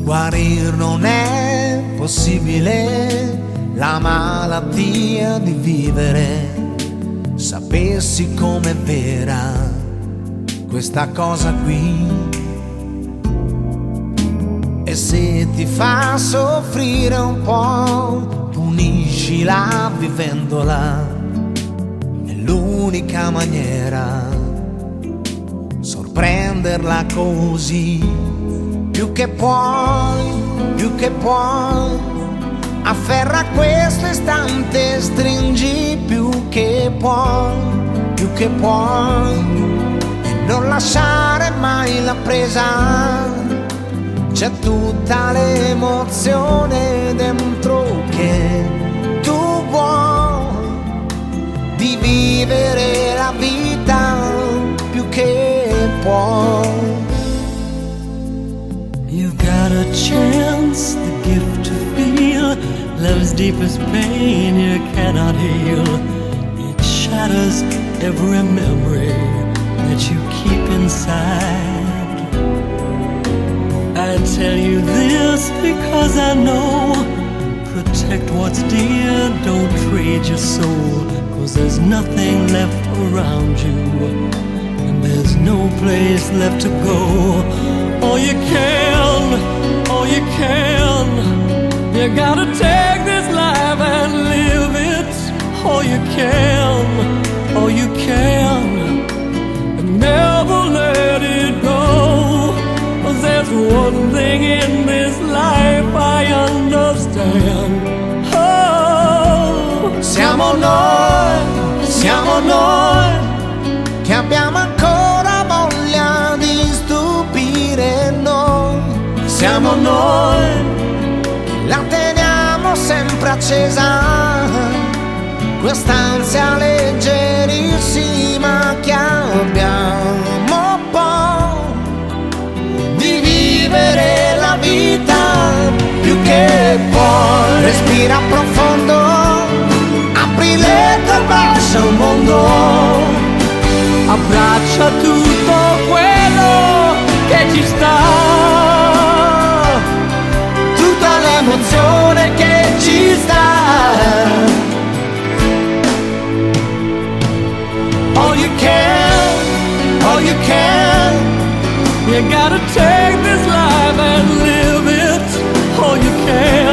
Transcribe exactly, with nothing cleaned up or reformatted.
Guarir non è possibile, la malattia di vivere. Sapessi com'è vera questa cosa qui. E se ti fa soffrire un po', puniscila vivendola. È l'unica maniera, sorprenderla così. Più che puoi, più che puoi, afferra questo istante, stringi più che puoi, più che puoi, e non lasciare mai la presa. C'è tutta l'emozione dentro che tu vuoi, di vivere la vita più che puoi. You've got a chance, the gift to feel love's deepest pain you cannot heal. It shatters every memory that you keep inside. I tell you this because I know, protect what's dear, don't trade your soul, 'cause there's nothing left around you, and there's no place left to go. All you can, all you can, you gotta take this life and live it. All you can, all you can, and never let it go. 'Cause there's one thing in this life I understand. Oh, siamo noi, siamo noi, che abbiamo ancora voglia di stupire noi. Siamo noi, la teniamo sempre accesa, quest'ansia leggerissima che abbiamo poi, di vivere la vita più che puoi. Respira profondo, apri le tue braccia al mondo, abbraccia tutto quello che ci sta, tutta l'emozione che ci sta. All you can, all you can, you gotta take this life and live it. All you can.